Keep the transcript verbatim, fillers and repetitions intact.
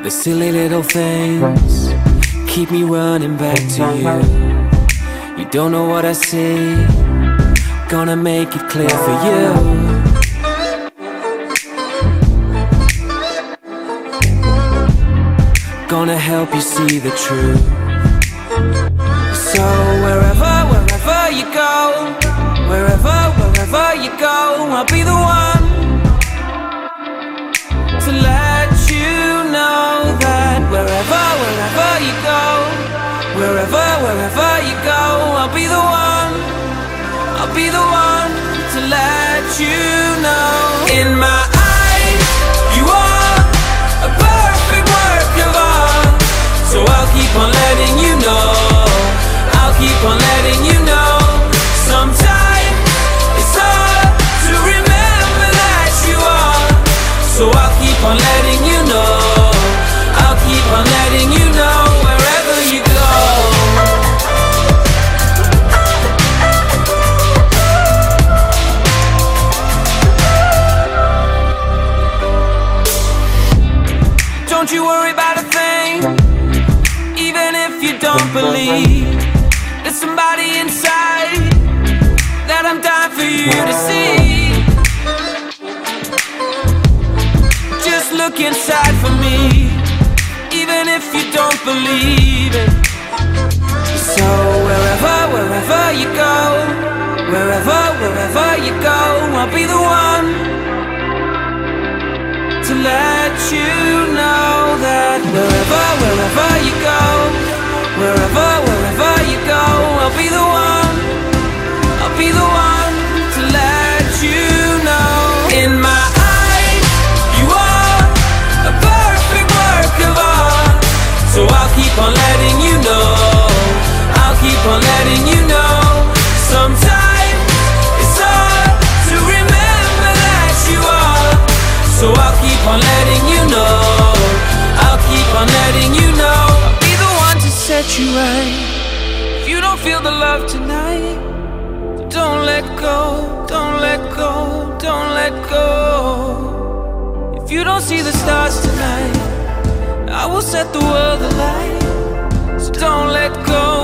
The silly little things keep me running back to you. You don't know what I see, gonna make it clear for you. Gonna help you see the truth. So wherever, wherever you go, wherever, wherever you go, I'll be the one to let you know that wherever, wherever you go, wherever, wherever you go, I'll be the one, I'll be the one to let you know. In my eyes, you are a perfect work of art. So I'll keep on letting you know, I'll keep on letting you know. Sometimes it's hard to remember that you are. So I'll keep on letting you know, I'll keep on letting you know wherever you go. Don't you worry about a thing, even if you don't believe. There's somebody inside that I'm dying for you to see. Just look inside for me, even if you don't believe it. So wherever, wherever you go, wherever, wherever you go, I'll be the one to let you know that wherever, wherever you go, wherever, wherever you go, I'll be the one, I'll be the one to let you know. In my eyes, you are a perfect work of art. So I'll keep on letting you know, I'll keep on letting you know. Sometimes it's hard to remember that you are. So I'll keep on letting you know, I'll keep on letting you know. I'll be the one to set you right. If you don't feel the love tonight, don't let go, don't let go, don't let go. If you don't see the stars tonight, I will set the world alight. So don't let go.